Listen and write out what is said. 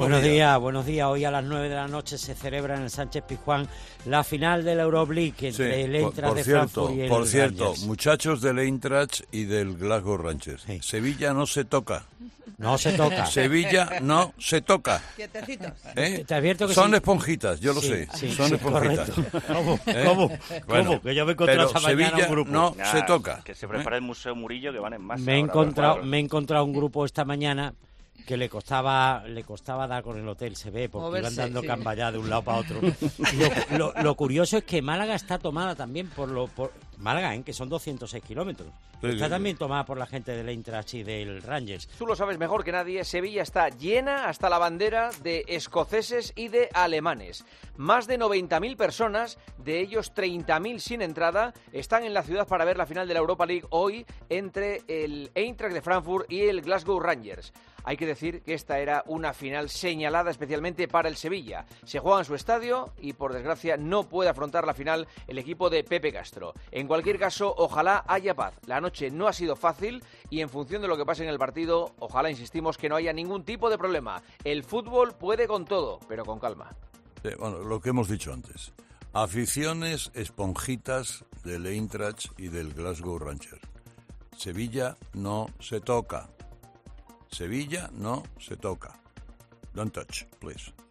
Buenos días. Hoy a las 9 de la noche se celebra en el Sánchez-Pizjuán la final de la Europa League entre el Eintracht de Frankfurt y el Por cierto, Rangers. muchachos del Eintracht y del Glasgow Rangers. Sí. Sevilla no se toca. No se toca. Sevilla no se toca. Quietecitos. Te advierto que Son sí. esponjitas, yo lo sé. Son esponjitas. Correcto. ¿Cómo? Bueno, ¿Cómo? Que yo me encontré pero esta mañana Sevilla un grupo. no se toca. Que se prepara el Museo Murillo, que van en masa. Me he ahora, encontrado un grupo esta mañana que le costaba dar con el hotel, se ve, porque Moverse, iban dando sí. camballá de un lado para otro. Y lo curioso es que Málaga está tomada también por Málaga, que son 206 kilómetros. Está también tomada por la gente del Eintracht y del Rangers. Tú lo sabes mejor que nadie, Sevilla está llena hasta la bandera de escoceses y de alemanes. Más de 90.000 personas, de ellos 30.000 sin entrada, están en la ciudad para ver la final de la Europa League hoy entre el Eintracht de Frankfurt y el Glasgow Rangers. Hay que decir que esta era una final señalada especialmente para el Sevilla. Se juega en su estadio y, por desgracia, no puede afrontar la final el equipo de Pepe Castro. En cualquier caso, ojalá haya paz. La noche no ha sido fácil y, en función de lo que pase en el partido, ojalá, insistimos, que no haya ningún tipo de problema. El fútbol puede con todo, pero con calma. Bueno, lo que hemos dicho antes. Aficiones esponjitas del Eintracht y del Glasgow Rangers. Sevilla no se toca. Sevilla no se toca. Don't touch, please.